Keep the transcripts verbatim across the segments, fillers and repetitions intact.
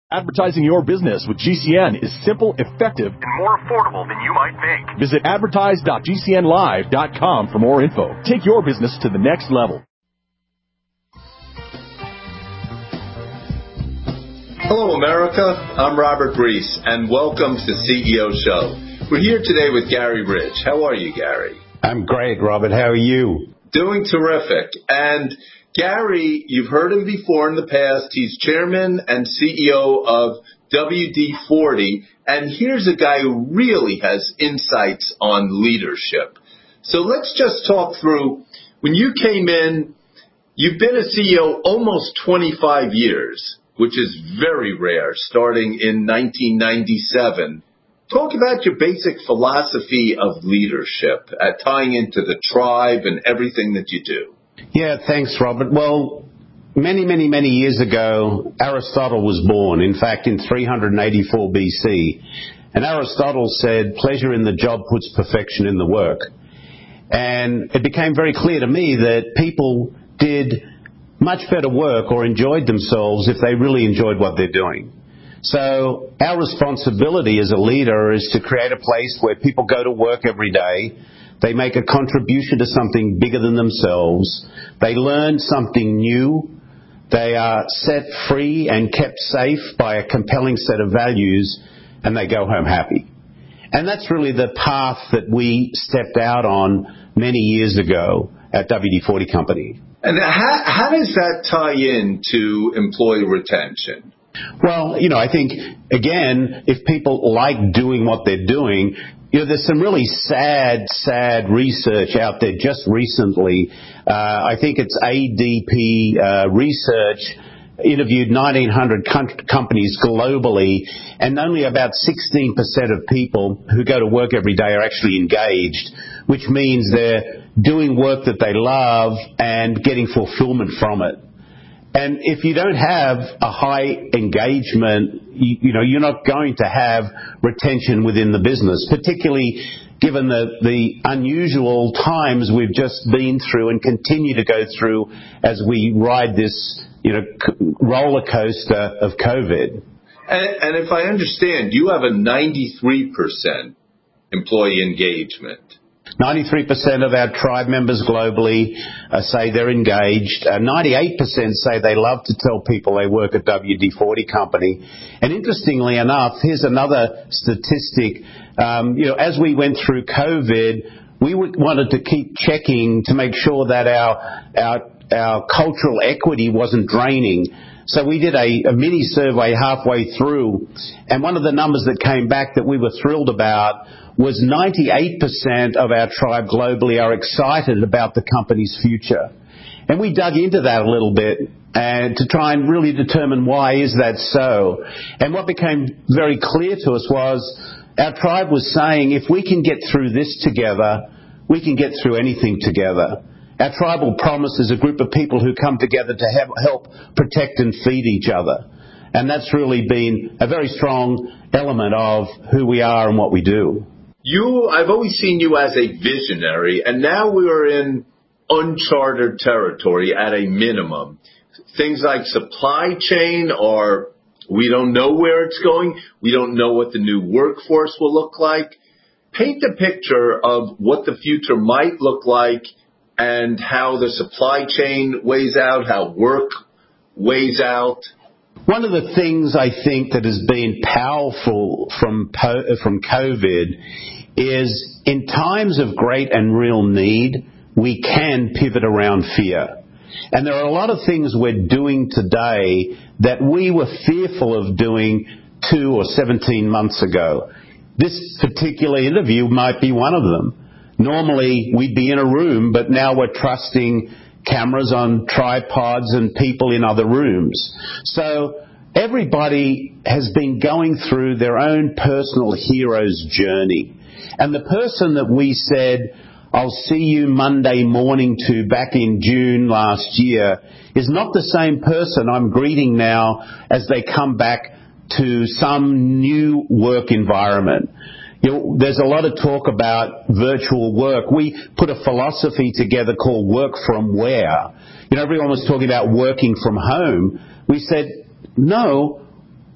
Advertising your business with G C N is simple, effective, and more affordable than you might think. Visit advertise dot g c n live dot com for more info. Take your business to the next level. Hello, America. I'm Robert Brees, and welcome to the C E O Show. We're here today with Gary Ridge. How are you, Gary? I'm great, Robert. How are you? Doing terrific. And Gary, you've heard him before in the past. He's chairman and C E O of W D forty, and here's a guy who really has insights on leadership. So let's just talk through, when you came in, you've been a C E O almost twenty-five years, which is very rare, starting in nineteen ninety-seven. Talk about your basic philosophy of leadership, uh, tying into the tribe and everything that you do. Yeah, thanks, Robert. Well, many, many, many years ago, Aristotle was born, in fact, in three hundred eighty-four B C. And Aristotle said, pleasure in the job puts perfection in the work. And it became very clear to me that people did much better work or enjoyed themselves if they really enjoyed what they're doing. So our responsibility as a leader is to create a place where people go to work every day. They make a contribution to something bigger than themselves. They learn something new. They are set free and kept safe by a compelling set of values, and they go home happy. And that's really the path that we stepped out on many years ago at W D forty Company. And how, how does that tie in to employee retention? Well, you know, I think, again, if people like doing what they're doing, you know, there's some really sad, sad research out there just recently. Uh, I think it's A D P uh, Research interviewed nineteen hundred com- companies globally, and only about sixteen percent of people who go to work every day are actually engaged, which means they're doing work that they love and getting fulfillment from it. And if you don't have a high engagement, you, you know, you're not going to have retention within the business, particularly given the, the unusual times we've just been through and continue to go through as we ride this, you know, roller coaster of COVID. And, and if I understand, you have a ninety-three percent employee engagement. ninety-three percent of our tribe members globally uh, say they're engaged. Uh, ninety-eight percent say they love to tell people they work at W D forty Company. And interestingly enough, here's another statistic. Um, you know, as we went through COVID, we w- wanted to keep checking to make sure that our our our cultural equity wasn't draining. So we did a, a mini survey halfway through, and one of the numbers that came back that we were thrilled about was ninety-eight percent of our tribe globally are excited about the company's future. And we dug into that a little bit and to try and really determine why is that so. And what became very clear to us was our tribe was saying, if we can get through this together, we can get through anything together. Our tribal promise is a group of people who come together to have, help protect and feed each other. And that's really been a very strong element of who we are and what we do. You, I've always seen you as a visionary, and now we're in uncharted territory at a minimum. Things like supply chain, or we don't know where it's going. We don't know what the new workforce will look like. Paint the picture of what the future might look like and how the supply chain weighs out, how work weighs out. One of the things I think that has been powerful from po- from COVID is in times of great and real need, we can pivot around fear. And there are a lot of things we're doing today that we were fearful of doing two or seventeen months ago. This particular interview might be one of them. Normally, we'd be in a room, but now we're trusting cameras on tripods and people in other rooms. So everybody has been going through their own personal hero's journey. And the person that we said, I'll see you Monday morning to back in June last year, is not the same person I'm greeting now as they come back to some new work environment. You know, there's a lot of talk about virtual work. We put a philosophy together called work from where. You know, everyone was talking about working from home. We said, no,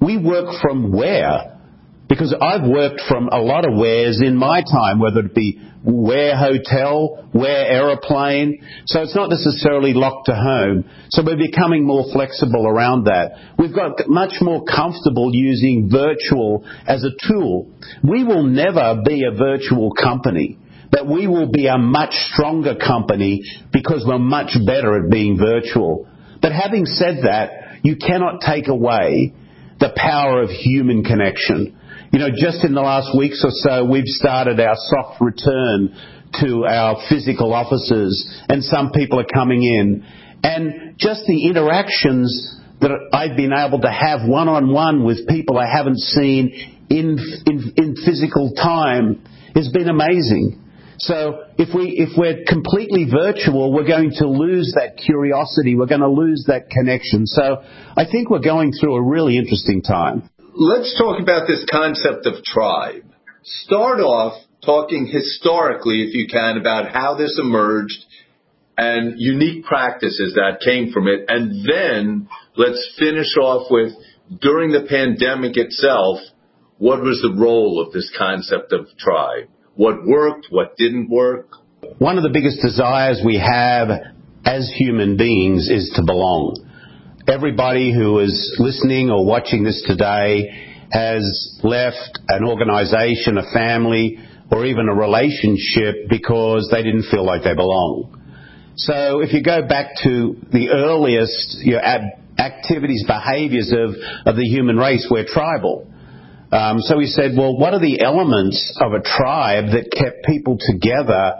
we work from where? Because I've worked from a lot of wheres in my time, whether it be where hotel, where aeroplane. So it's not necessarily locked to home. So we're becoming more flexible around that. We've got much more comfortable using virtual as a tool. We will never be a virtual company, but we will be a much stronger company because we're much better at being virtual. But having said that, you cannot take away the power of human connection. You know, just in the last weeks or so, we've started our soft return to our physical offices, and some people are coming in. And just the interactions that I've been able to have one-on-one with people I haven't seen in, in, in physical time has been amazing. So if we, if we're completely virtual, we're going to lose that curiosity. We're going to lose that connection. So I think we're going through a really interesting time. Let's talk about this concept of tribe. Start off talking historically, if you can, about how this emerged and unique practices that came from it. And then let's finish off with, during the pandemic itself, what was the role of this concept of tribe? What worked, what didn't work? One of the biggest desires we have as human beings is to belong. Everybody who is listening or watching this today has left an organization, a family, or even a relationship because they didn't feel like they belong. So if you go back to the earliest you know, activities, behaviors of, of the human race, we're tribal. Um, so we said, well, what are the elements of a tribe that kept people together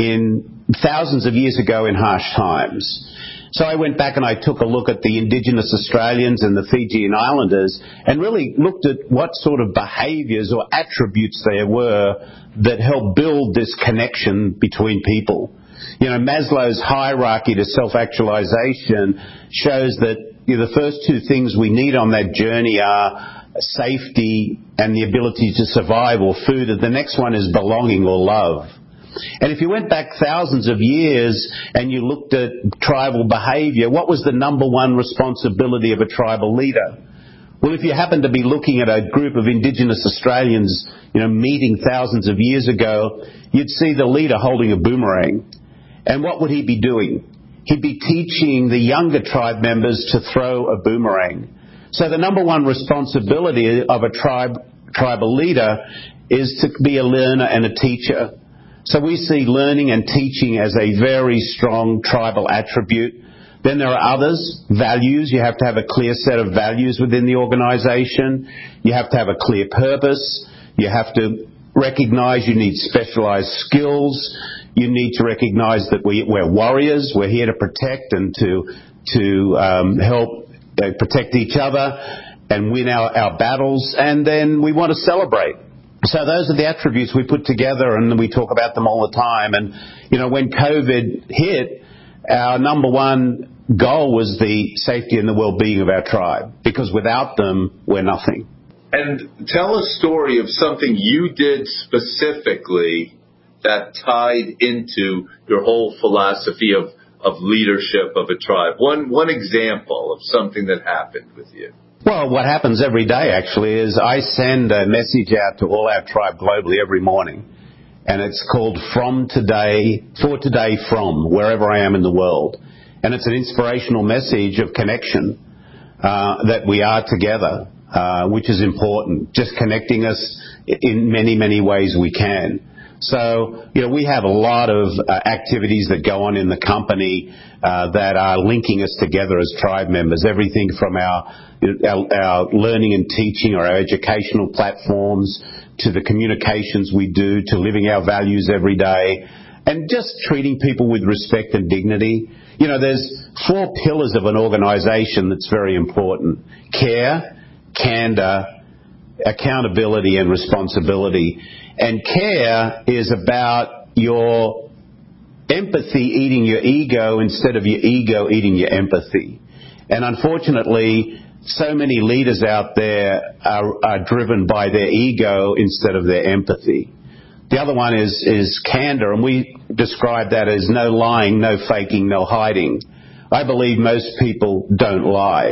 in thousands of years ago in harsh times? So I went back and I took a look at the indigenous Australians and the Fijian Islanders and really looked at what sort of behaviours or attributes there were that helped build this connection between people. You know, Maslow's hierarchy to self-actualization shows that you know, the first two things we need on that journey are safety and the ability to survive or food, and the next one is belonging or love. And if you went back thousands of years and you looked at tribal behaviour, what was the number one responsibility of a tribal leader? Well, if you happen to be looking at a group of indigenous Australians, you know, meeting thousands of years ago, you'd see the leader holding a boomerang. And what would he be doing? He'd be teaching the younger tribe members to throw a boomerang. So the number one responsibility of a tribe, tribal leader is to be a learner and a teacher. So we see learning and teaching as a very strong tribal attribute. Then there are others, values. You have to have a clear set of values within the organization. You have to have a clear purpose. You have to recognize you need specialized skills. You need to recognize that we, we're warriors. We're here to protect and to, to um, help uh, protect each other and win our, our battles. And then we want to celebrate. So those are the attributes we put together, and we talk about them all the time. And, you know, when COVID hit, our number one goal was the safety and the well-being of our tribe, because without them, we're nothing. And tell a story of something you did specifically that tied into your whole philosophy of, of leadership of a tribe. One, one example of something that happened with you. Well, what happens every day, actually, is I send a message out to all our tribe globally every morning. And it's called From Today, For Today From, wherever I am in the world. And it's an inspirational message of connection, uh, that we are together, uh, which is important. Just connecting us in many, many ways we can. So, you know, we have a lot of uh, activities that go on in the company uh, that are linking us together as tribe members. Everything from our, our, our learning and teaching or our educational platforms to the communications we do, to living our values every day, and just treating people with respect and dignity. You know, there's four pillars of an organization that's very important: care, candor, accountability, and responsibility. And care is about your empathy eating your ego instead of your ego eating your empathy. And unfortunately, so many leaders out there are, are driven by their ego instead of their empathy. The other one is, is candor, and we describe that as no lying, no faking, no hiding. I believe most people don't lie.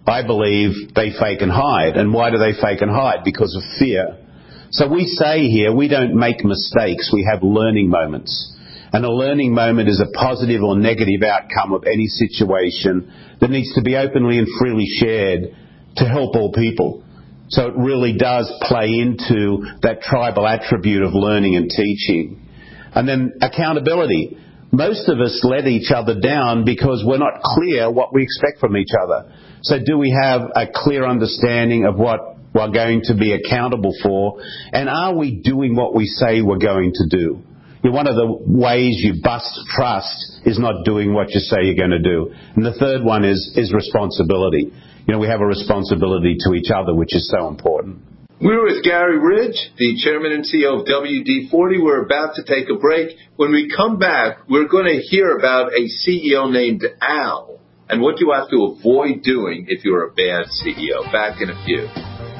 I believe they fake and hide. And why do they fake and hide? Because of fear. So we say here, we don't make mistakes, we have learning moments. And a learning moment is a positive or negative outcome of any situation that needs to be openly and freely shared to help all people. So it really does play into that tribal attribute of learning and teaching. And then accountability. Most of us let each other down because we're not clear what we expect from each other. So do we have a clear understanding of what we're going to be accountable for? And are we doing what we say we're going to do? You know, one of the ways you bust trust is not doing what you say you're going to do. And the third one is, is responsibility. You know, we have a responsibility to each other, which is so important. We're with Gary Ridge, the chairman and C E O of W D forty. We're about to take a break. When we come back, we're going to hear about a C E O named Al and what you have to avoid doing if you're a bad C E O. Back in a few.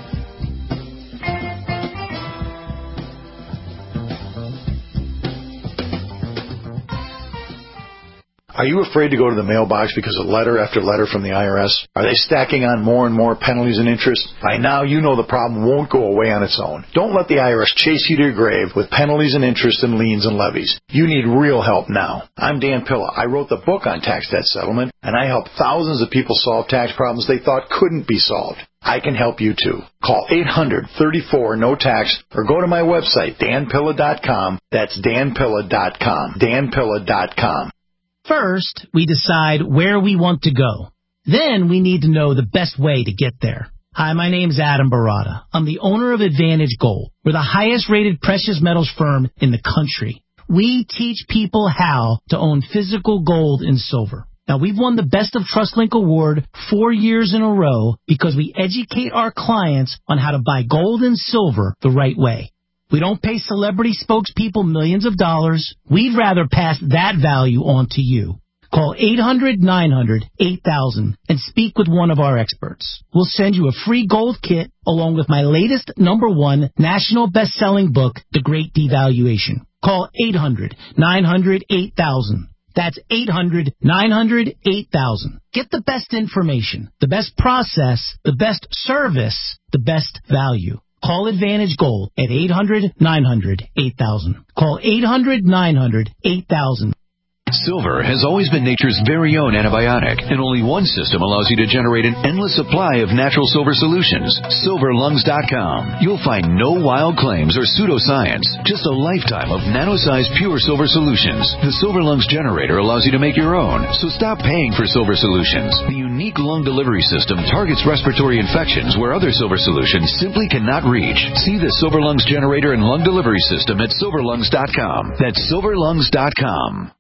Are you afraid to go to the mailbox because of letter after letter from the I R S? Are they stacking on more and more penalties and interest? By now, you know the problem won't go away on its own. Don't let the I R S chase you to your grave with penalties and interest and liens and levies. You need real help now. I'm Dan Pilla. I wrote the book on tax debt settlement, and I helped thousands of people solve tax problems they thought couldn't be solved. I can help you too. Call eight hundred, thirty-four, no tax or go to my website, dan pilla dot com. That's dan pilla dot com. dan pilla dot com. First, we decide where we want to go. Then we need to know the best way to get there. Hi, my name's Adam Barada. I'm the owner of Advantage Gold. We're the highest-rated precious metals firm in the country. We teach people how to own physical gold and silver. Now, we've won the Best of TrustLink Award four years in a row because we educate our clients on how to buy gold and silver the right way. We don't pay celebrity spokespeople millions of dollars. We'd rather pass that value on to you. Call eight hundred, nine hundred, eight thousand and speak with one of our experts. We'll send you a free gold kit along with my latest number one national best-selling book, The Great Devaluation. Call eight hundred, nine hundred, eight thousand. That's eight hundred, nine hundred, eight thousand. Get the best information, the best process, the best service, the best value. Call Advantage Gold at eight hundred, nine hundred, eight thousand. Call eight hundred, nine hundred, eight thousand. Silver has always been nature's very own antibiotic, and only one system allows you to generate an endless supply of natural silver solutions. silver lungs dot com. You'll find no wild claims or pseudoscience, just a lifetime of nano-sized pure silver solutions. The Silver Lungs generator allows you to make your own, so stop paying for silver solutions. The unique lung delivery system targets respiratory infections where other silver solutions simply cannot reach. See the Silver Lungs generator and lung delivery system at silver lungs dot com. That's silver lungs dot com.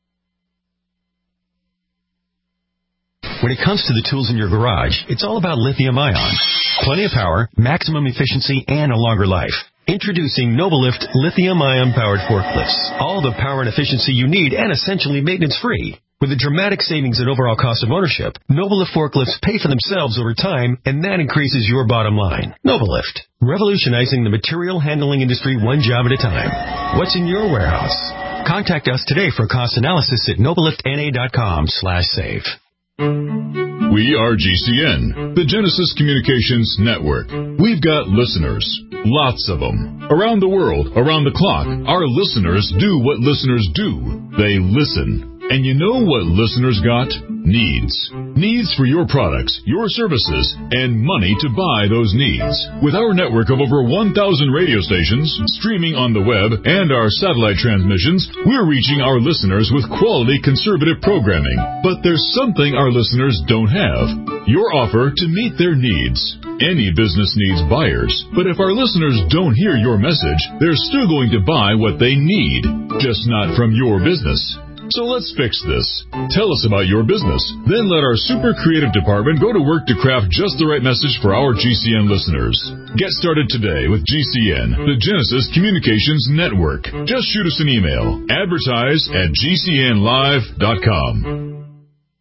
When it comes to the tools in your garage, it's all about lithium-ion. Plenty of power, maximum efficiency, and a longer life. Introducing NobleLift lithium-ion powered forklifts. All the power and efficiency you need and essentially maintenance-free. With a dramatic savings in overall cost of ownership, NobleLift forklifts pay for themselves over time, and that increases your bottom line. NobleLift, revolutionizing the material handling industry one job at a time. What's in your warehouse? Contact us today for a cost analysis at nobelift n a dot com slash save. We are G C N, the Genesis Communications Network. We've got listeners, lots of them. Around the world, around the clock, our listeners do what listeners do. They listen. And you know what listeners got? Needs. Needs for your products, your services, and money to buy those needs. With our network of over one thousand radio stations, streaming on the web, and our satellite transmissions, we're reaching our listeners with quality conservative programming. But there's something our listeners don't have. Your offer to meet their needs. Any business needs buyers, but if our listeners don't hear your message, they're still going to buy what they need, just not from your business. So let's fix this. Tell us about your business. Then let our super creative department go to work to craft just the right message for our G C N listeners. Get started today with G C N, the Genesis Communications Network. Just shoot us an email. Advertise at g c n live dot com.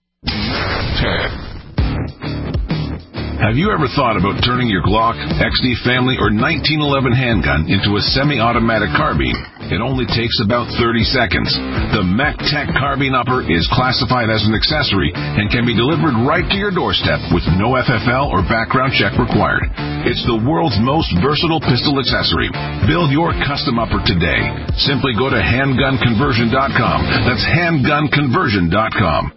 Have you ever thought about turning your Glock, X D Family, or nineteen eleven handgun into a semi-automatic carbine? It only takes about thirty seconds. The MECTEC carbine upper is classified as an accessory and can be delivered right to your doorstep with no F F L or background check required. It's the world's most versatile pistol accessory. Build your custom upper today. Simply go to handgun conversion dot com. That's handgun conversion dot com.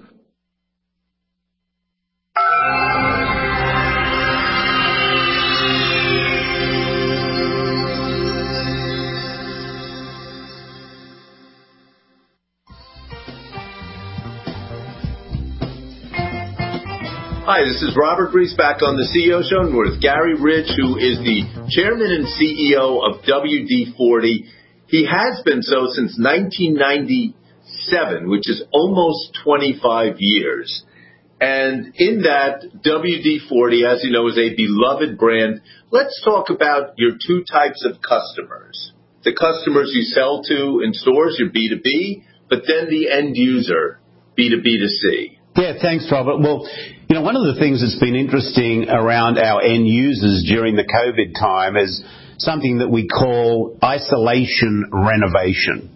Hi, this is Robert Reese back on the C E O Show, and we're with Gary Ridge, who is the chairman and C E O of W D forty. He has been so since nineteen ninety-seven, which is almost twenty-five years. And in that, W D forty, as you know, is a beloved brand. Let's talk about your two types of customers. The customers you sell to in stores, your B two B, but then the end user, B two B to C. Yeah, thanks, Robert. Well, you know, one of the things that's been interesting around our end users during the COVID time is something that we call isolation renovation.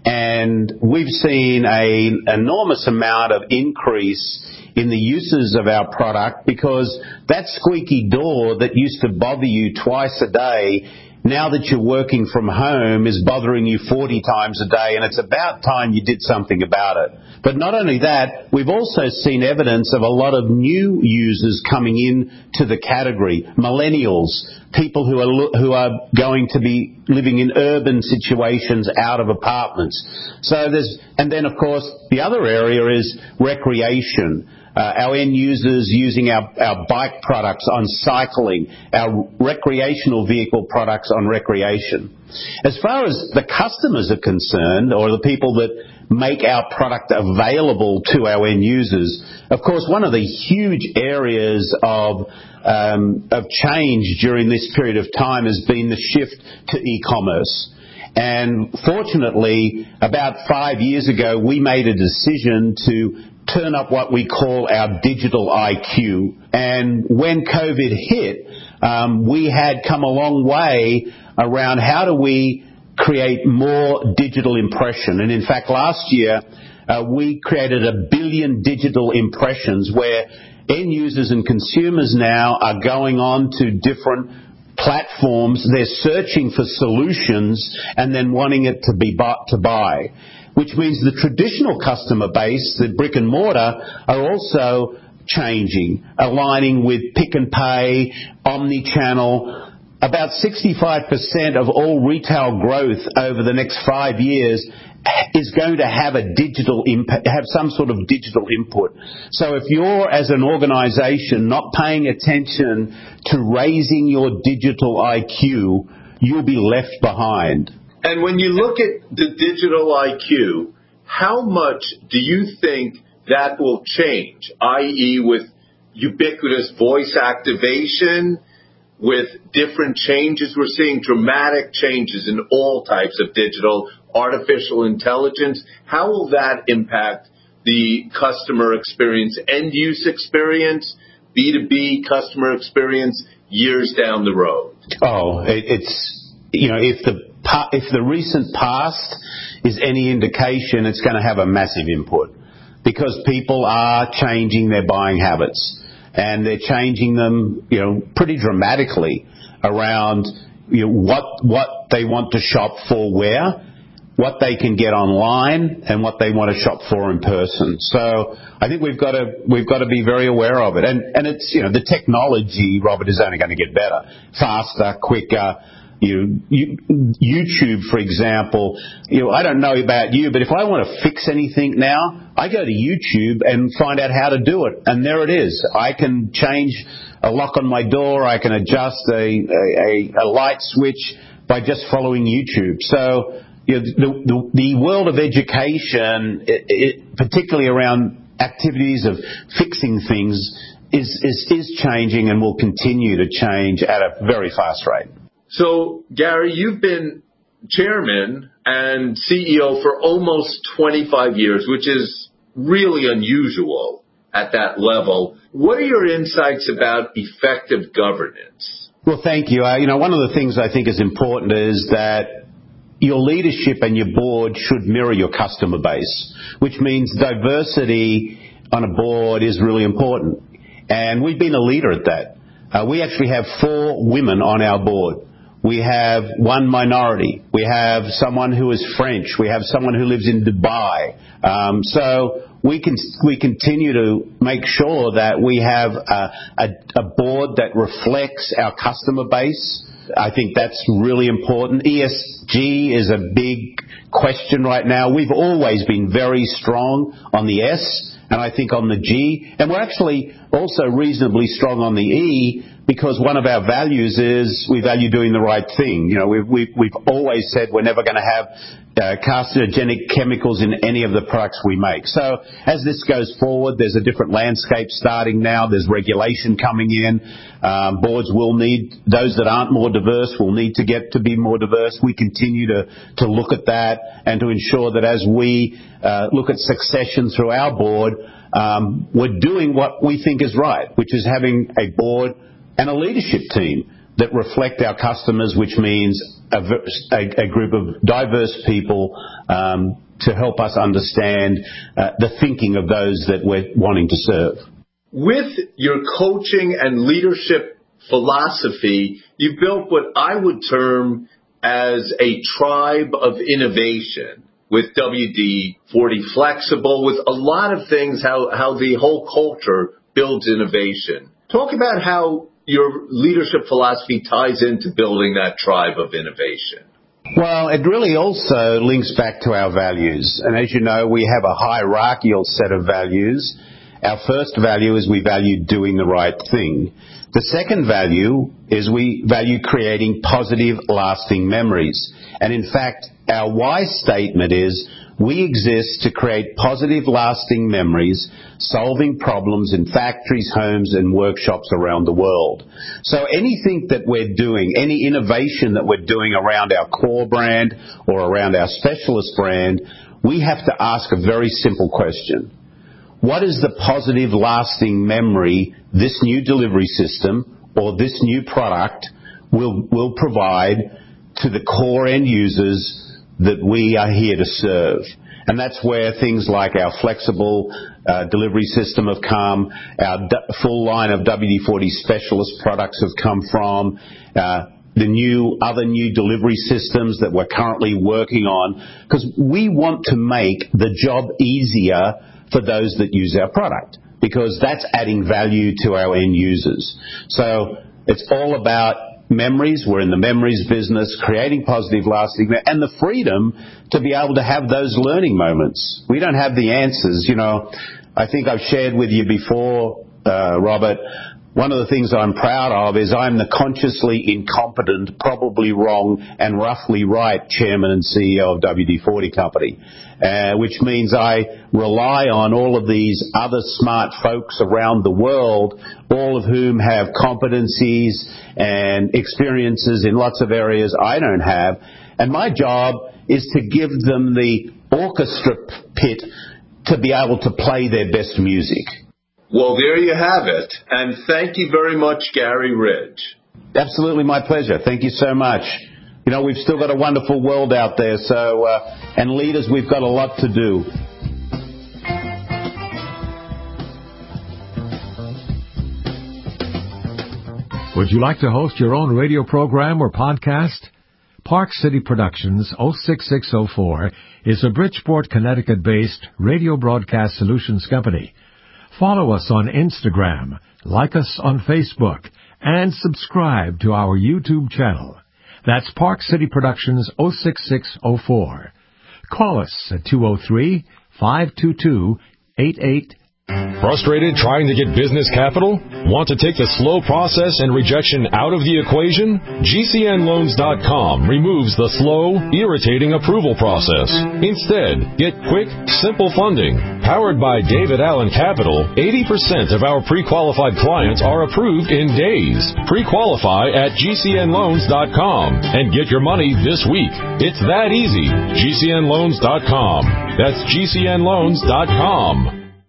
And we've seen an enormous amount of increase in the uses of our product because that squeaky door that used to bother you twice a day, now that you're working from home, is bothering you forty times a day, and it's about time you did something about it. But not only that, we've also seen evidence of a lot of new users coming in to the category. Millennials, people who are who are going to be living in urban situations out of apartments. So there's, and then of course the other area is recreation. Uh, our end users using our, our bike products on cycling, our recreational vehicle products on recreation. As far as the customers are concerned, or the people that make our product available to our end users, of course, one of the huge areas of um, of change during this period of time has been the shift to e-commerce. And fortunately, about five years ago, we made a decision to turn up what we call our digital I Q. And when COVID hit, um, we had come a long way around how do we create more digital impression. And in fact, last year, uh, we created a billion digital impressions where end users and consumers now are going on to different platforms. They're searching for solutions and then wanting it to be bought to buy, which means the traditional customer base, the brick and mortar, are also changing, aligning with pick and pay, omni-channel. About sixty-five percent of all retail growth over the next five years is going to have a digital impact, have some sort of digital input. So if you're, as an organization, not paying attention to raising your digital I Q, you'll be left behind. And when you look at the digital I Q, how much do you think that will change, that is with ubiquitous voice activation, with different changes? We're seeing dramatic changes in all types of digital, artificial intelligence. How will that impact the customer experience, end-use experience, B two B customer experience years down the road? Oh, it, it's, you know, if the if the recent past is any indication, it's going to have a massive input because people are changing their buying habits. And they're changing them, you know, pretty dramatically around, you know, what what they want to shop for where, what they can get online, and what they want to shop for in person. So I think we've got to we've got to be very aware of it. And and it's, you know, the technology, Robert, is only going to get better, faster, quicker. You, you, YouTube, for example, you know, I don't know about you, but if I want to fix anything now, I go to YouTube and find out how to do it. And there it is. I can change a lock on my door. I can adjust a, a, a light switch by just following YouTube. So, you know, the, the, the world of education, it, it, particularly around activities of fixing things, is, is, is changing and will continue to change at a very fast rate. So, Gary, you've been chairman and C E O for almost twenty-five years, which is really unusual at that level. What are your insights about effective governance? Well, thank you. Uh, you know, one of the things I think is important is that your leadership and your board should mirror your customer base, which means diversity on a board is really important. And we've been a leader at that. Uh, we actually have four women on our board. We have one minority. We have someone who is French. We have someone who lives in Dubai. Um, so we can we continue to make sure that we have a, a, a board that reflects our customer base. I think that's really important. E S G is a big question right now. We've always been very strong on the S, and I think on the G. And we're actually also reasonably strong on the E, because one of our values is we value doing the right thing. You know, we've, we've, we've always said we're never going to have uh, carcinogenic chemicals in any of the products we make. So as this goes forward, there's a different landscape starting now. There's regulation coming in. Um, boards will need, those that aren't more diverse will need to get to be more diverse. We continue to, to look at that and to ensure that as we uh, look at succession through our board, um, we're doing what we think is right, which is having a board and a leadership team that reflect our customers, which means a, a, a group of diverse people um, to help us understand uh, the thinking of those that we're wanting to serve. With your coaching and leadership philosophy, you built what I would term as a tribe of innovation with W D forty Flexible, with a lot of things, how, how the whole culture builds innovation. Talk about how your leadership philosophy ties into building that tribe of innovation. Well, it really also links back to our values. And as you know, we have a hierarchical set of values. Our first value is we value doing the right thing. The second value is we value creating positive, lasting memories. And in fact, our why statement is we exist to create positive, lasting memories, solving problems in factories, homes, and workshops around the world. So anything that we're doing, any innovation that we're doing around our core brand or around our specialist brand, we have to ask a very simple question. What is the positive, lasting memory this new delivery system or this new product will, will provide to the core end users that we are here to serve? And that's where things like our flexible uh, delivery system have come, our d- full line of W D forty specialist products have come from, uh, the new other new delivery systems that we're currently working on, because we want to make the job easier for those that use our product, because that's adding value to our end users. So it's all about memories. We're in the memories business, creating positive, lasting, and the freedom to be able to have those learning moments. We don't have the answers. You know, I think I've shared with you before, uh, Robert, one of the things I'm proud of is I'm the consciously incompetent, probably wrong, and roughly right chairman and C E O of W D forty Company, uh, which means I rely on all of these other smart folks around the world, all of whom have competencies and experiences in lots of areas I don't have. And my job is to give them the orchestra pit to be able to play their best music. Well, there you have it. And thank you very much, Gary Ridge. Absolutely my pleasure. Thank you so much. You know, we've still got a wonderful world out there, so, uh, and leaders, we've got a lot to do. Would you like to host your own radio program or podcast? Park City Productions oh six six oh four is a Bridgeport, Connecticut-based radio broadcast solutions company. Follow us on Instagram, like us on Facebook, and subscribe to our YouTube channel. That's Park City Productions oh six six oh four. Call us at two oh three, five two two, eight eight. Frustrated trying to get business capital? Want to take the slow process and rejection out of the equation? G C N loans dot com removes the slow, irritating approval process. Instead, get quick, simple funding. Powered by David Allen Capital, eighty percent of our pre-qualified clients are approved in days. Pre-qualify at G C N loans dot com and get your money this week. It's that easy. G C N loans dot com. That's G C N loans dot com.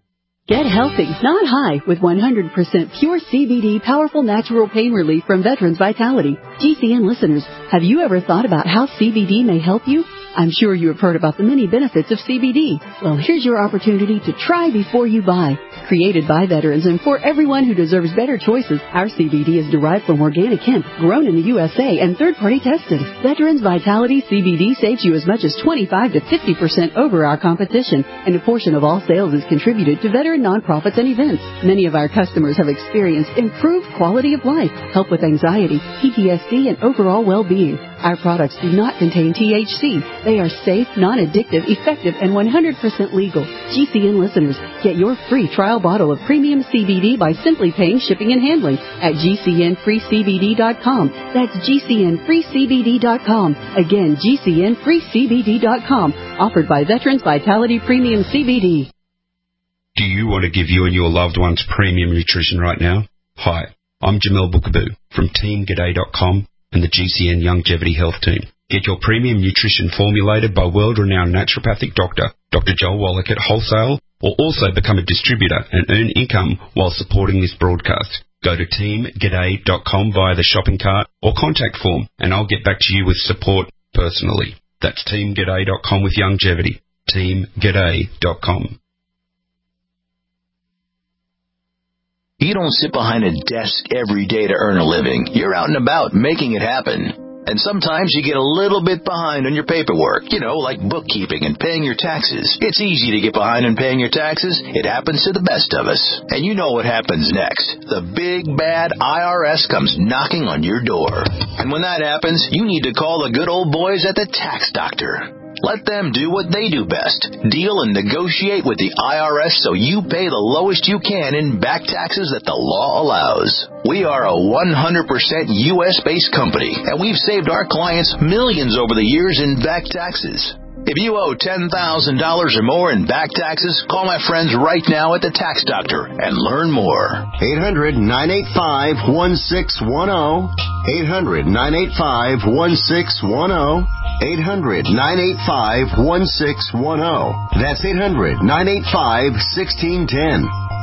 Get healthy, not high, with one hundred percent pure C B D powerful natural pain relief from Veterans Vitality. G C N listeners, have you ever thought about how C B D may help you? I'm sure you have heard about the many benefits of C B D. Well, here's your opportunity to try before you buy. Created by veterans and for everyone who deserves better choices, our C B D is derived from organic hemp, grown in the U S A and third-party tested. Veterans Vitality C B D saves you as much as twenty-five to fifty percent over our competition, and a portion of all sales is contributed to veteran nonprofits and events. Many of our customers have experienced improved quality of life, help with anxiety, P T S D, and overall well-being. Our products do not contain T H C. They are safe, non-addictive, effective, and one hundred percent legal. G C N listeners, get your free trial bottle of premium C B D by simply paying shipping and handling at G C N free C B D dot com. That's G C N free C B D dot com. Again, G C N free C B D dot com. Offered by Veterans Vitality Premium C B D. Do you want to give you and your loved ones premium nutrition right now? Hi, I'm Jamel Bookaboo from Team G'day dot com and the G C N Longevity Health Team. Get your premium nutrition formulated by world-renowned naturopathic doctor, Doctor Joel Wallach at wholesale, or also become a distributor and earn income while supporting this broadcast. Go to Team G'day dot com via the shopping cart or contact form, and I'll get back to you with support personally. That's Team G'day dot com with longevity. Team G'day dot com. You don't sit behind a desk every day to earn a living. You're out and about making it happen. And sometimes you get a little bit behind on your paperwork, you know, like bookkeeping and paying your taxes. It's easy to get behind on paying your taxes. It happens to the best of us. And you know what happens next. The big, bad I R S comes knocking on your door. And when that happens, you need to call the good old boys at the Tax Doctor. Let them do what they do best. Deal and negotiate with the I R S so you pay the lowest you can in back taxes that the law allows. We are a one hundred percent U S-based company, and we've saved our clients millions over the years in back taxes. If you owe ten thousand dollars or more in back taxes, call my friends right now at the Tax Doctor and learn more. eight hundred, nine eight five, one six one zero. eight hundred, nine eight five, one six one zero. eight hundred, nine eight five, one six one zero. That's eight hundred, nine eight five, one six one zero.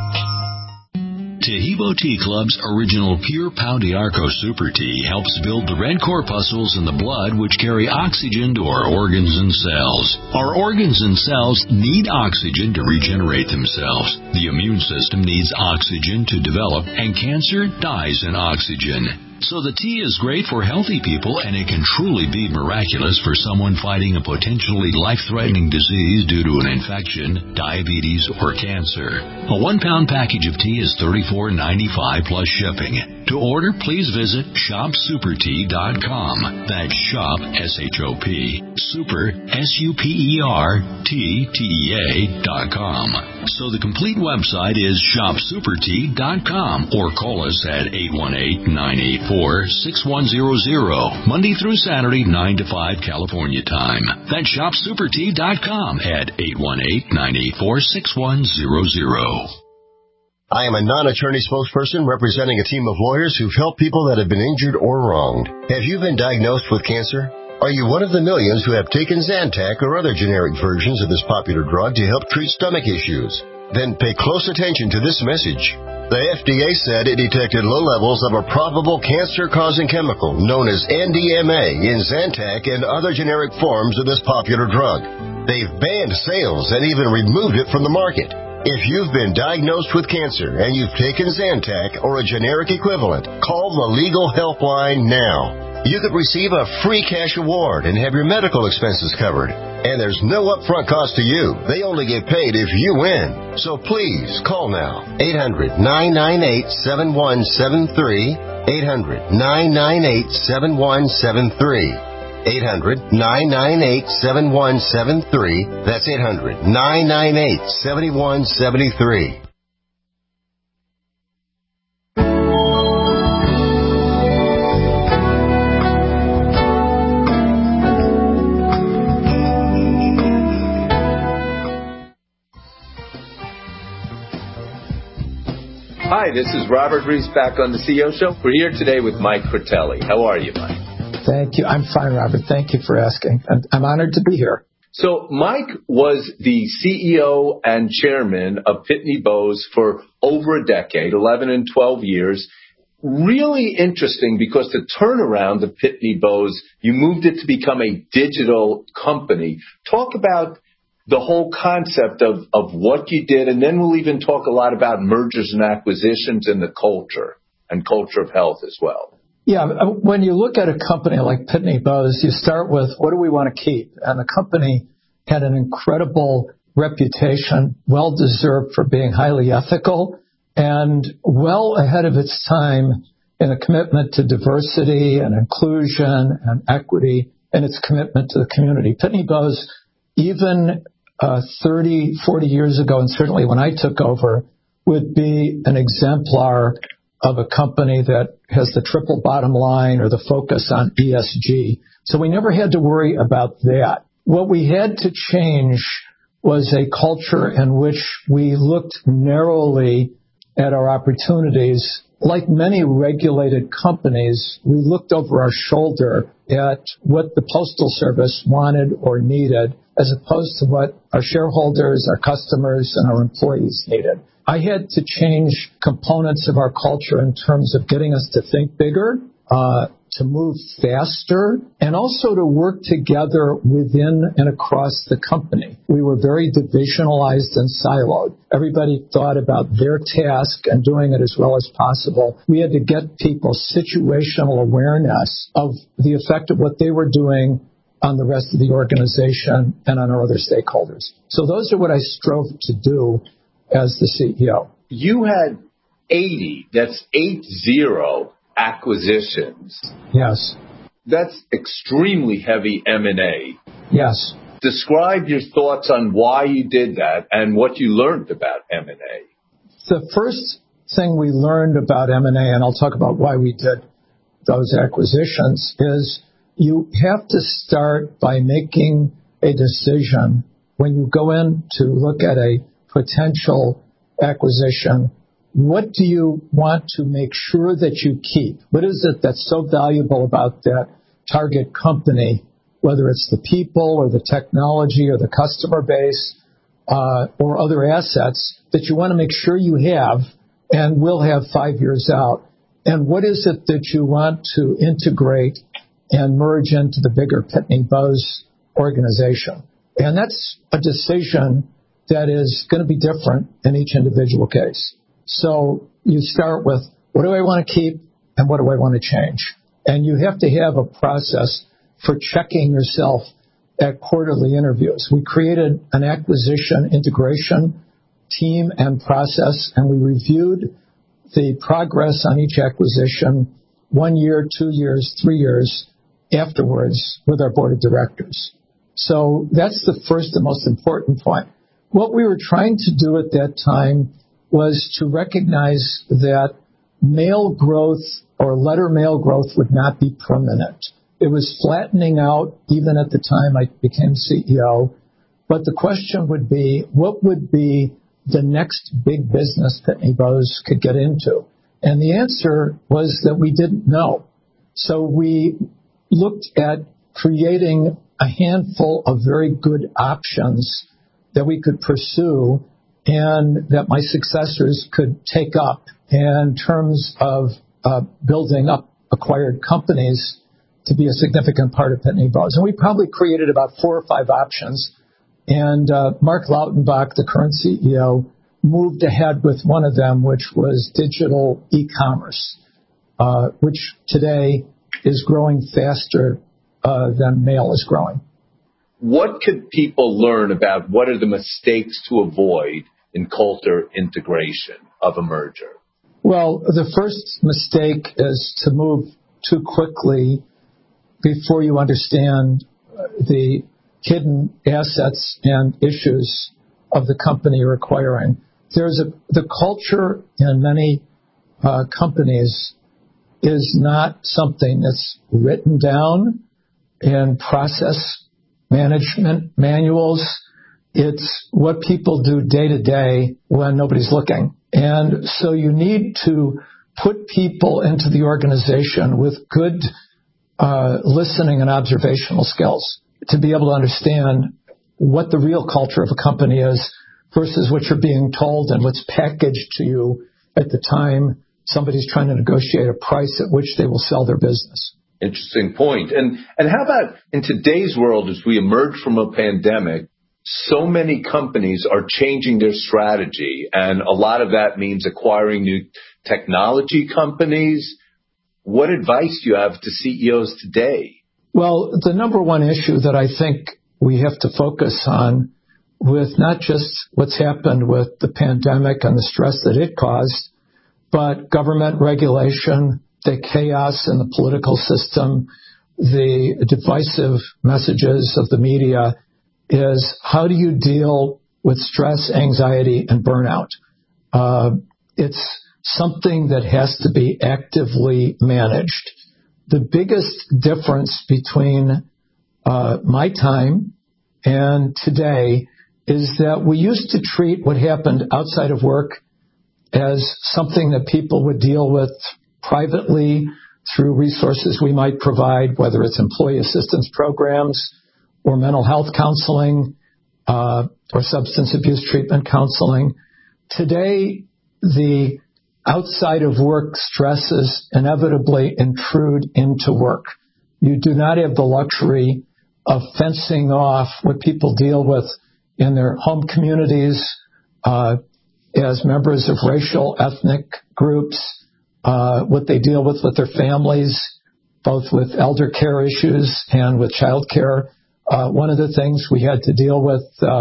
Tahibo Tea Club's original Pure Pau d'Arco Super Tea helps build the red corpuscles in the blood which carry oxygen to our organs and cells. Our organs and cells need oxygen to regenerate themselves. The immune system needs oxygen to develop, and cancer dies in oxygen. So the tea is great for healthy people, and it can truly be miraculous for someone fighting a potentially life-threatening disease due to an infection, diabetes, or cancer. A one-pound package of tea is thirty-four ninety-five plus shipping. To order, please visit shop super tea dot com. That's shop, S H O P, super, S U P E R, T, T E A dot com. So the complete website is shop super tea dot com, or call us at eight one eight, nine eight four, six one zero zero, Monday through Saturday, nine to five California time. That's shop super tea dot com at eight one eight, nine eight four, six one zero zero. I am a non-attorney spokesperson representing a team of lawyers who've helped people that have been injured or wronged. Have you been diagnosed with cancer? Are you one of the millions who have taken Zantac or other generic versions of this popular drug to help treat stomach issues? Then pay close attention to this message. The F D A said it detected low levels of a probable cancer-causing chemical known as N D M A in Zantac and other generic forms of this popular drug. They've banned sales and even removed it from the market. If you've been diagnosed with cancer and you've taken Zantac or a generic equivalent, call the Legal Helpline now. You could receive a free cash award and have your medical expenses covered. And there's no upfront cost to you. They only get paid if you win. So please, call now. eight hundred, nine nine eight, seven one seven three. eight hundred, nine nine eight, seven one seven three. eight hundred, nine nine eight, seven one seven three. That's eight hundred, nine nine eight, seven one seven three. Hi, this is Robert Reese back on the C E O Show. We're here today with Mike Critelli. How are you, Mike? Thank you. I'm fine, Robert. Thank you for asking. I'm honored to be here. So Mike was the C E O and chairman of Pitney Bowes for over a decade, eleven and twelve years. Really interesting because the turnaround of Pitney Bowes, you moved it to become a digital company. Talk about the whole concept of, of what you did, and then we'll even talk a lot about mergers and acquisitions and the culture and culture of health as well. Yeah, when you look at a company like Pitney Bowes, you start with what do we want to keep? And the company had an incredible reputation, well-deserved for being highly ethical, and well ahead of its time in a commitment to diversity and inclusion and equity and its commitment to the community. Pitney Bowes, even uh, thirty, forty years ago, and certainly when I took over, would be an exemplar of a company that has the triple bottom line or the focus on E S G. So we never had to worry about that. What we had to change was a culture in which we looked narrowly at our opportunities. Like many regulated companies, we looked over our shoulder at what the Postal Service wanted or needed, as opposed to what our shareholders, our customers, and our employees needed. I had to change components of our culture in terms of getting us to think bigger, uh, to move faster, and also to work together within and across the company. We were very divisionalized and siloed. Everybody thought about their task and doing it as well as possible. We had to get people situational awareness of the effect of what they were doing on the rest of the organization and on our other stakeholders. So those are what I strove to do as the C E O. You had eighty, that's eight zero acquisitions. Yes. That's extremely heavy M and A. Yes. Describe your thoughts on why you did that and what you learned about M and A. The first thing we learned about M and A, and I'll talk about why we did those acquisitions, is you have to start by making a decision when you go in to look at a potential acquisition. What do you want to make sure that you keep? What is it that's so valuable about that target company, whether it's the people or the technology or the customer base uh, or other assets that you want to make sure you have and will have five years out? And what is it that you want to integrate and merge into the bigger Pitney Bowes organization? And that's a decision that is going to be different in each individual case. So you start with, what do I want to keep and what do I want to change? And you have to have a process for checking yourself at quarterly interviews. We created an acquisition integration team and process, and we reviewed the progress on each acquisition one year, two years, three years afterwards with our board of directors. So that's the first and most important point. What we were trying to do at that time was to recognize that mail growth or letter mail growth would not be permanent. It was flattening out even at the time I became C E O. But the question would be, what would be the next big business Pitney Bowes could get into? And the answer was that we didn't know. So we looked at creating a handful of very good options that we could pursue and that my successors could take up in terms of uh, building up acquired companies to be a significant part of Pitney Bowes. And we probably created about four or five options. And uh, Mark Lautenbach, the current C E O, moved ahead with one of them, which was digital e-commerce, uh, which today is growing faster uh, than mail is growing. What could people learn about what are the mistakes to avoid in culture integration of a merger? Well, the first mistake is to move too quickly before you understand the hidden assets and issues of the company you're acquiring. There's a the culture in many uh, companies is not something that's written down in process management manuals. It's what people do day to day when nobody's looking. And so you need to put people into the organization with good uh, listening and observational skills to be able to understand what the real culture of a company is versus what you're being told and what's packaged to you at the time somebody's trying to negotiate a price at which they will sell their business. Interesting point. And and how about in today's world, as we emerge from a pandemic, so many companies are changing their strategy, and a lot of that means acquiring new technology companies. What advice do you have to C E Os today? Well, the number one issue that I think we have to focus on with not just what's happened with the pandemic and the stress that it caused, but government regulation, the chaos in the political system, the divisive messages of the media, is how do you deal with stress, anxiety, and burnout? Uh, it's something that has to be actively managed. The biggest difference between uh, my time and today is that we used to treat what happened outside of work as something that people would deal with privately through resources we might provide, whether it's employee assistance programs or mental health counseling uh, or substance abuse treatment counseling. Today, the outside of work stresses inevitably intrude into work. You do not have the luxury of fencing off what people deal with in their home communities, uh, as members of racial, ethnic groups, uh, what they deal with with their families, both with elder care issues and with child care. Uh, one of the things we had to deal with uh,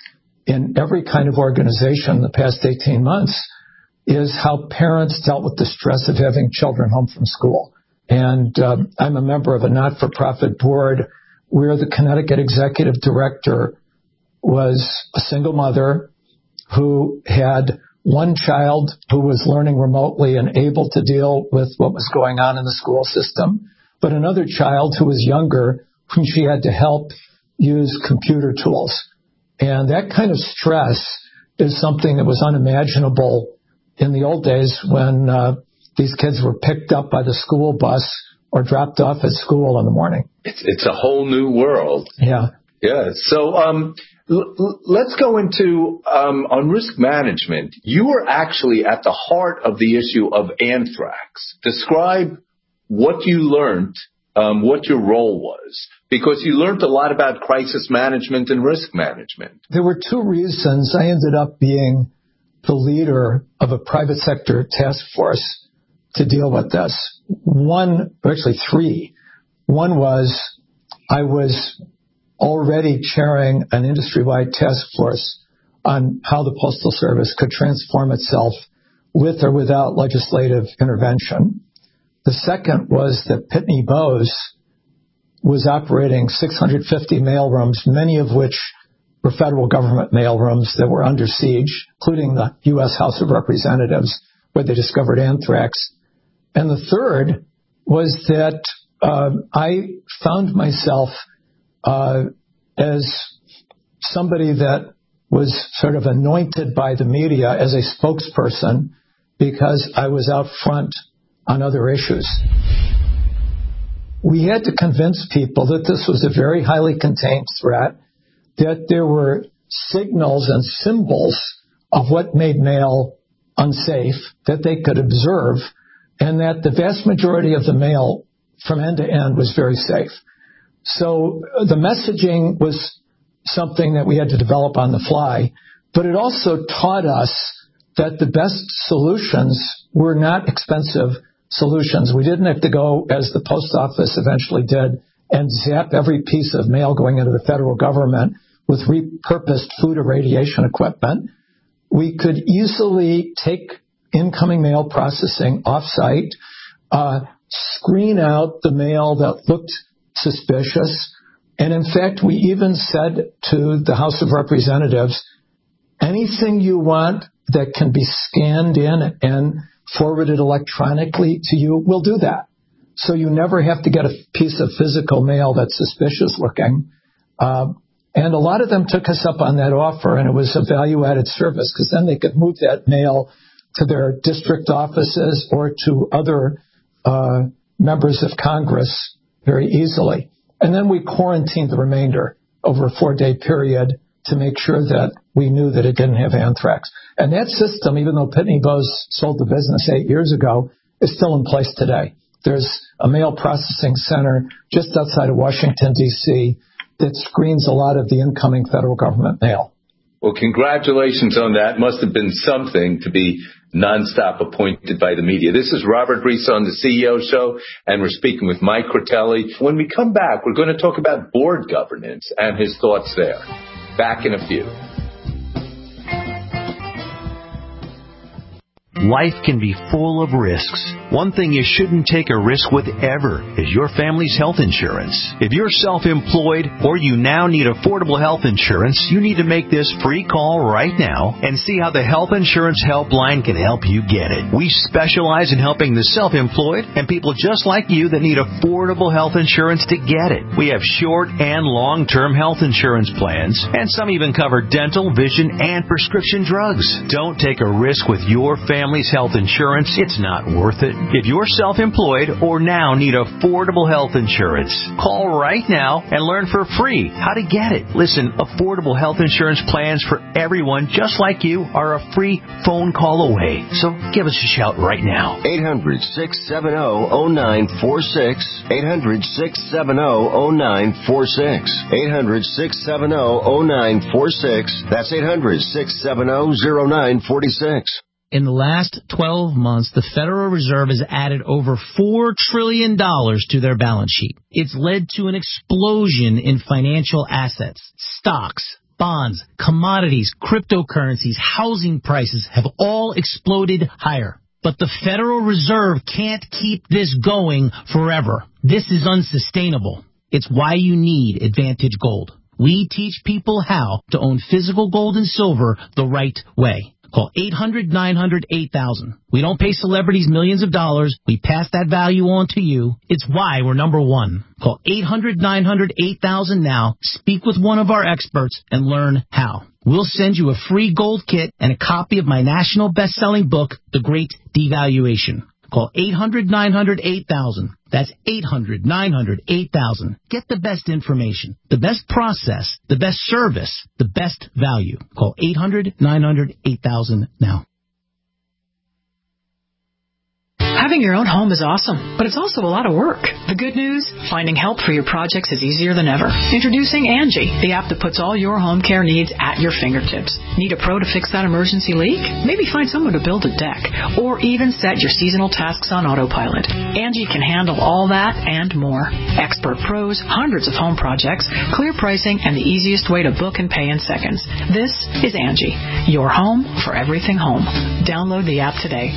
in every kind of organization in the past eighteen months is how parents dealt with the stress of having children home from school. And uh, I'm a member of a not-for-profit board where the Connecticut executive director was a single mother who had one child who was learning remotely and able to deal with what was going on in the school system, but another child who was younger whom she had to help use computer tools. And that kind of stress is something that was unimaginable in the old days when uh, these kids were picked up by the school bus or dropped off at school in the morning. It's, it's a whole new world. Yeah. Yeah. So um, l- l- let's go into um, on risk management. You were actually at the heart of the issue of anthrax. Describe what you learned, um, what your role was, because you learned a lot about crisis management and risk management. There were two reasons I ended up being the leader of a private sector task force to deal with this. One, or actually three. One was I was already chairing an industry-wide task force on how the Postal Service could transform itself with or without legislative intervention. The second was that Pitney Bowes was operating six hundred fifty mailrooms, many of which were federal government mailrooms that were under siege, including the U S House of Representatives, where they discovered anthrax. And the third was that uh, I found myself uh, as somebody that was sort of anointed by the media as a spokesperson because I was out front on other issues. We had to convince people that this was a very highly contained threat, that there were signals and symbols of what made mail unsafe that they could observe, and that the vast majority of the mail from end to end was very safe. So the messaging was something that we had to develop on the fly, but it also taught us that the best solutions were not expensive solutions. We didn't have to go, as the post office eventually did, and zap every piece of mail going into the federal government with repurposed food irradiation equipment. We could easily take incoming mail processing off-site, uh, screen out the mail that looked suspicious, and in fact, we even said to the House of Representatives, anything you want that can be scanned in and forwarded electronically to you, we'll do that. So you never have to get a piece of physical mail that's suspicious looking. Uh, and a lot of them took us up on that offer, and it was a value-added service because then they could move that mail to their district offices or to other uh, members of Congress very easily. And then we quarantined the remainder over a four-day period to make sure that we knew that it didn't have anthrax. And that system, even though Pitney Bowes sold the business eight years ago, is still in place today. There's a mail processing center just outside of Washington, D C that screens a lot of the incoming federal government mail. Well, congratulations on that. Must have been something to be nonstop appointed by the media. This is Robert Reese on the C E O Show, and we're speaking with Mike Critelli. When we come back, we're going to talk about board governance and his thoughts there. Back in a few. Life can be full of risks. One thing you shouldn't take a risk with ever is your family's health insurance. If you're self-employed or you now need affordable health insurance, you need to make this free call right now and see how the Health Insurance Helpline can help you get it. We specialize in helping the self-employed and people just like you that need affordable health insurance to get it. We have short and long-term health insurance plans, and some even cover dental, vision, and prescription drugs. Don't take a risk with your family. Family's health insurance, it's not worth it. If you're self-employed or now need affordable health insurance, call right now and learn for free how to get it. Listen, affordable health insurance plans for everyone just like you are a free phone call away. So give us a shout right now. eight hundred, six seven zero, zero nine four six. eight hundred, six seven zero, zero nine four six. eight hundred, six seven zero, zero nine four six. That's eight hundred, six seven zero, zero nine four six. In the last twelve months, the Federal Reserve has added over four trillion dollars to their balance sheet. It's led to an explosion in financial assets. Stocks, bonds, commodities, cryptocurrencies, housing prices have all exploded higher. But the Federal Reserve can't keep this going forever. This is unsustainable. It's why you need Advantage Gold. We teach people how to own physical gold and silver the right way. Call eight hundred, nine hundred, eight thousand. We don't pay celebrities millions of dollars. We pass that value on to you. It's why we're number one. Call eight hundred, nine hundred, eight thousand now. Speak with one of our experts and learn how. We'll send you a free gold kit and a copy of my national best-selling book, The Great Devaluation. Call eight hundred, nine hundred, eight thousand. That's eight hundred, nine hundred, eight thousand. Get the best information, the best process, the best service, the best value. Call eight hundred, nine hundred, eight thousand now. Having your own home is awesome, but it's also a lot of work. The good news? Finding help for your projects is easier than ever. Introducing Angie, the app that puts all your home care needs at your fingertips. Need a pro to fix that emergency leak? Maybe find someone to build a deck, or even set your seasonal tasks on autopilot. Angie can handle all that and more. Expert pros, hundreds of home projects, clear pricing, and the easiest way to book and pay in seconds. This is Angie, your home for everything home. Download the app today.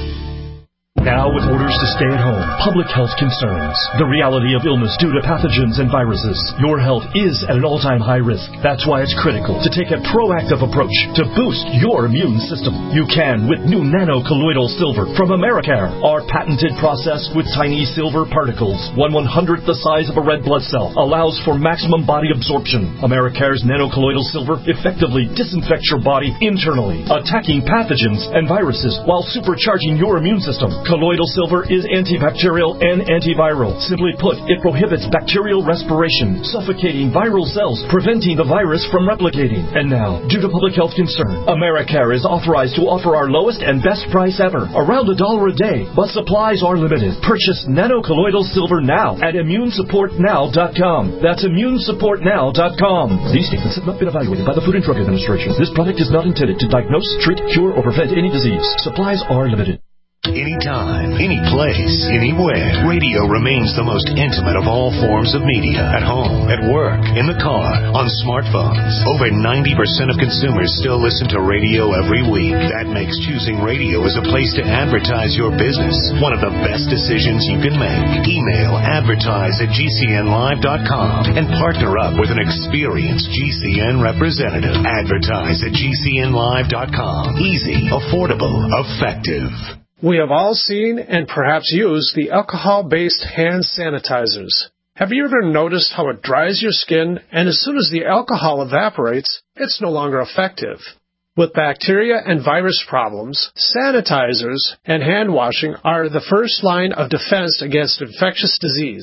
Now, with orders to stay at home, public health concerns, the reality of illness due to pathogens and viruses, your health is at an all-time high risk. That's why it's critical to take a proactive approach to boost your immune system. You can with new nano-colloidal silver from Americare. Our patented process with tiny silver particles, one one-hundredth the size of a red blood cell, allows for maximum body absorption. Americare's nano-colloidal silver effectively disinfects your body internally, attacking pathogens and viruses while supercharging your immune system. Colloidal silver is antibacterial and antiviral. Simply put, it prohibits bacterial respiration, suffocating viral cells, preventing the virus from replicating. And now, due to public health concern, Americare is authorized to offer our lowest and best price ever, around a dollar a day, but supplies are limited. Purchase nano-colloidal silver now at immune support now dot com. That's immune support now dot com. These statements have not been evaluated by the Food and Drug Administration. This product is not intended to diagnose, treat, cure, or prevent any disease. Supplies are limited. Anytime, any place, anywhere, radio remains the most intimate of all forms of media. At home, at work, in the car, on smartphones. Over ninety percent of consumers still listen to radio every week. That makes choosing radio as a place to advertise your business one of the best decisions you can make. Email advertise at G C N live dot com and partner up with an experienced G C N representative. Advertise at G C N live dot com. Easy, affordable, effective. We have all seen and perhaps used the alcohol-based hand sanitizers. Have you ever noticed how it dries your skin, and as soon as the alcohol evaporates, it's no longer effective? With bacteria and virus problems, sanitizers and hand washing are the first line of defense against infectious disease.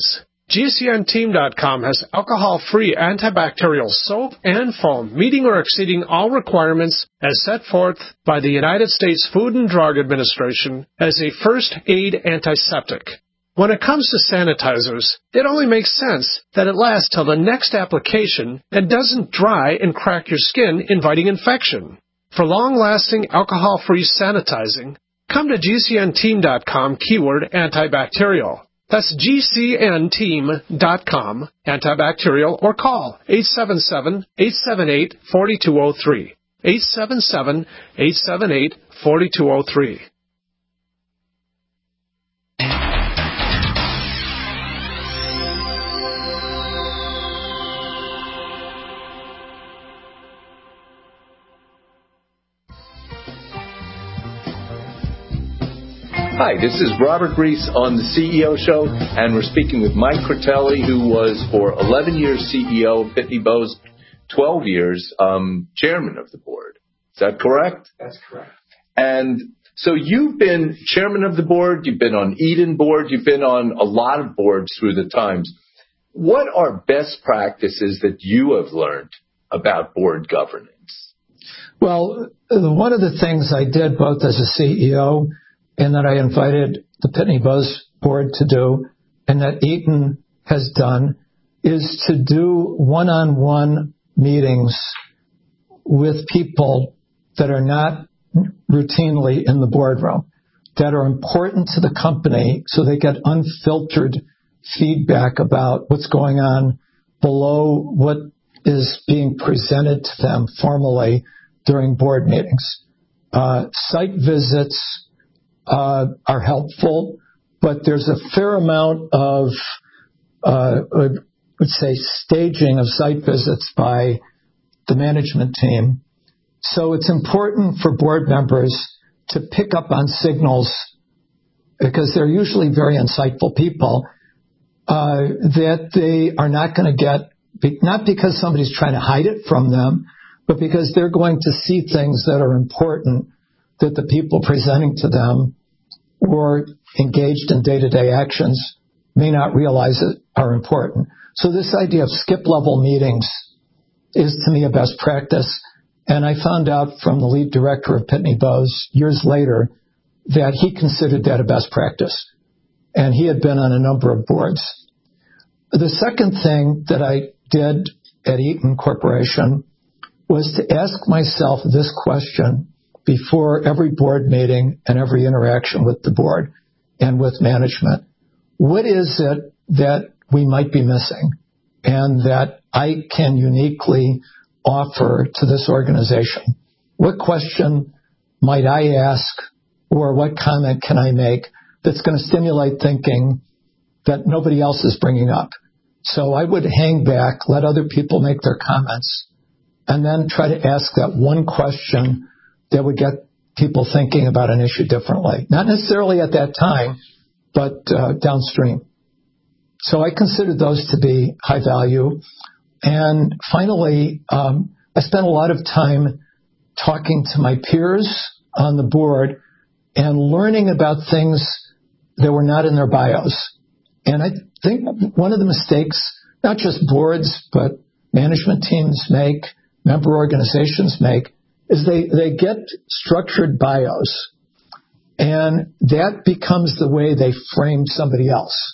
G C N team dot com has alcohol-free antibacterial soap and foam meeting or exceeding all requirements as set forth by the United States Food and Drug Administration as a first aid antiseptic. When it comes to sanitizers, it only makes sense that it lasts till the next application and doesn't dry and crack your skin, inviting infection. For long-lasting alcohol-free sanitizing, come to G C N team dot com keyword antibacterial. That's G C N team dot com, antibacterial, or call eight seven seven, eight seven eight, four two zero three. eight seven seven, eight seven eight, four two zero three. Hi, this is Robert Reese on the C E O Show, and we're speaking with Mike Critelli, who was for eleven years C E O of Pitney Bowes, twelve years um, chairman of the board. Is that correct? That's correct. And so you've been chairman of the board, you've been on Eden board, you've been on a lot of boards through the times. What are best practices that you have learned about board governance? Well, one of the things I did both as a C E O and that I invited the Pitney Bowes board to do, and that Eaton has done, is to do one-on-one meetings with people that are not routinely in the boardroom, that are important to the company, so they get unfiltered feedback about what's going on below what is being presented to them formally during board meetings. Uh, site visits Uh, are helpful, but there's a fair amount of, uh, I would say, staging of site visits by the management team. So it's important for board members to pick up on signals, because they're usually very insightful people, uh, that they are not going to get, not because somebody's trying to hide it from them, but because they're going to see things that are important that the people presenting to them or engaged in day-to-day actions may not realize it are important. So this idea of skip-level meetings is, to me, a best practice. And I found out from the lead director of Pitney Bowes years later that he considered that a best practice. And he had been on a number of boards. The second thing that I did at Eaton Corporation was to ask myself this question before every board meeting and every interaction with the board and with management. What is it that we might be missing and that I can uniquely offer to this organization? What question might I ask, or what comment can I make that's going to stimulate thinking that nobody else is bringing up? So I would hang back, let other people make their comments, and then try to ask that one question that would get people thinking about an issue differently. Not necessarily at that time, but uh, downstream. So I considered those to be high value. And finally, um, I spent a lot of time talking to my peers on the board and learning about things that were not in their bios. And I think one of the mistakes, not just boards, but management teams make, member organizations make, is they, they get structured bios, and that becomes the way they frame somebody else.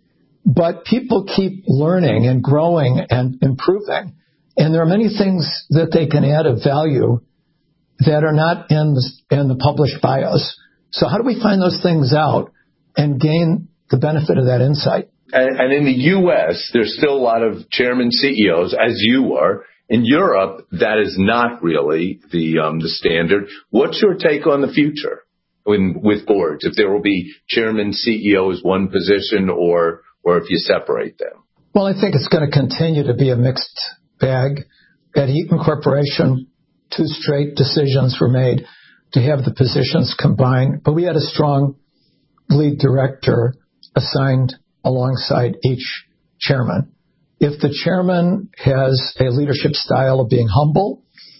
But people keep learning and growing and improving, and there are many things that they can add of value that are not in the, in the published bios. So how do we find those things out and gain the benefit of that insight? And, and in the U S, there's still a lot of chairman C E Os, as you are. In Europe, that is not really the um, the standard. What's your take on the future in, with boards? If there will be chairman C E O as one position, or or if you separate them? Well, I think it's going to continue to be a mixed bag. At Eaton Corporation, two straight decisions were made to have the positions combined, but we had a strong lead director assigned alongside each chairman. If the chairman has a leadership style of being humble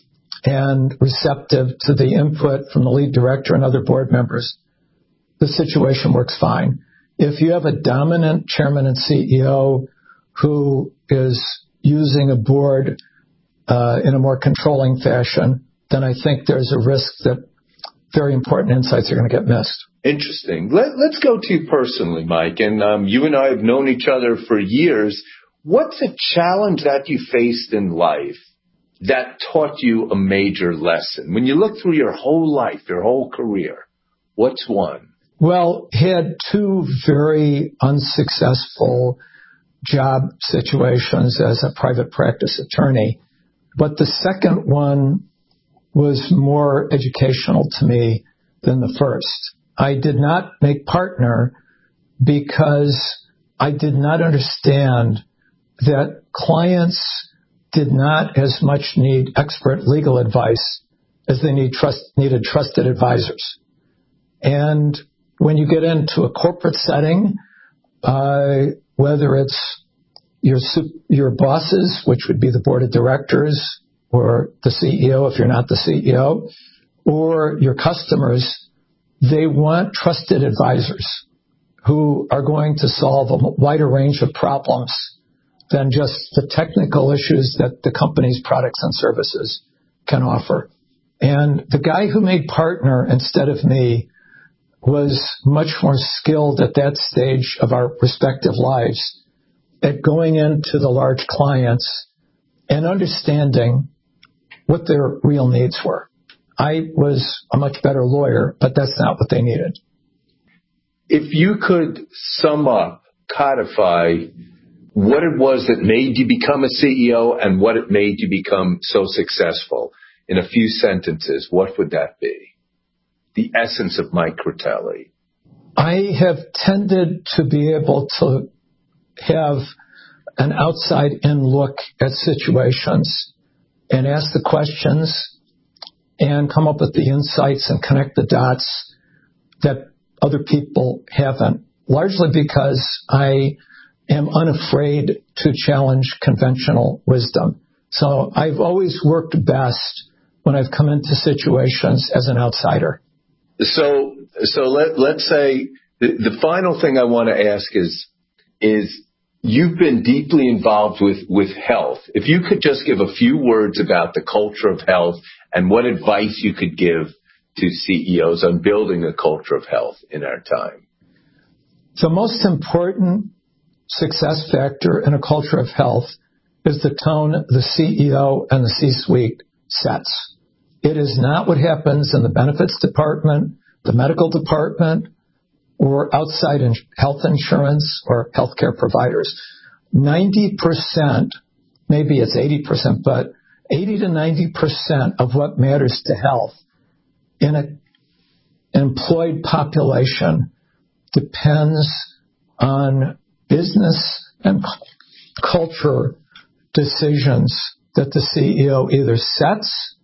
and receptive to the input from the lead director and other board members, the situation works fine. if you have a dominant chairman and C E O who is using a board uh, in a more controlling fashion, then I think there's a risk that very important insights are going to get missed. Interesting. Let, let's go to you personally, Mike. And um, you and I have known each other for years. What's a challenge that you faced in life that taught you a major lesson? When you look through your whole life, your whole career, what's one? Well, had two very unsuccessful job situations as a private practice attorney. But the second one was more educational to me than the first. I did not make partner because I did not understand that clients did not as much need expert legal advice as they need trust, needed trusted advisors. And when you get into a corporate setting, uh, whether it's your your bosses, which would be the board of directors, or the C E O if you're not the C E O, or your customers, they want trusted advisors who are going to solve a wider range of problems than just the technical issues that the company's products and services can offer. And the guy who made partner instead of me was much more skilled at that stage of our respective lives at going into the large clients and understanding what their real needs were. I was a much better lawyer, but that's not what they needed. If you could sum up, codify what it was that made you become a C E O and what it made you become so successful in a few sentences, what would that be? The essence of Mike Critelli. I have tended to be able to have an outside-in look at situations and ask the questions and come up with the insights and connect the dots that other people haven't, largely because I am unafraid to challenge conventional wisdom. So I've always worked best when I've come into situations as an outsider. So, so let, let's say the, the final thing I want to ask is, is you've been deeply involved with, with health. If you could just give a few words about the culture of health and what advice you could give to C E Os on building a culture of health in our time. The most important success factor in a culture of health is the tone the C E O and the C-suite sets. It is not what happens in the benefits department, the medical department, or outside in health insurance or healthcare providers. ninety percent, maybe it's eighty percent, but eighty to ninety percent of what matters to health in an employed population depends on business and culture decisions that the C E O either sets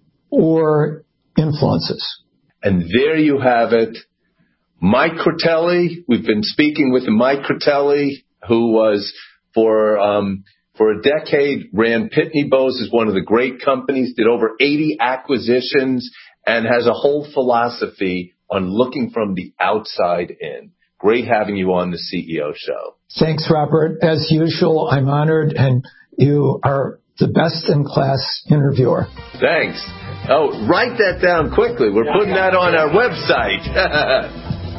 or influences. And there you have it. Mike Critelli. We've been speaking with Mike Critelli, who was for um, for a decade ran Pitney Bowes as one of the great companies, did over eighty acquisitions, and has a whole philosophy on looking from the outside in. Great having you on the C E O Show. Thanks, Robert. As usual, I'm honored, and you are the best-in-class interviewer. Thanks. Oh, write that down quickly. We're yeah, putting that on our website.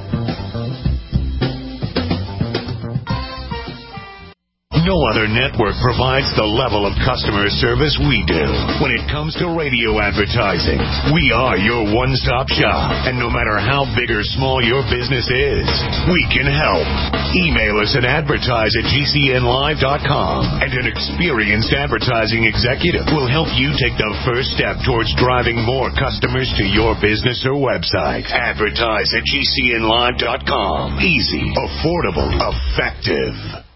No other network provides the level of customer service we do. When it comes to radio advertising, we are your one-stop shop. And no matter how big or small your business is, we can help. Email us at advertise at G C N live dot com, and an experienced advertising executive will help you take the first step towards driving more customers to your business or website. Advertise at G C N live dot com. Easy, affordable, effective.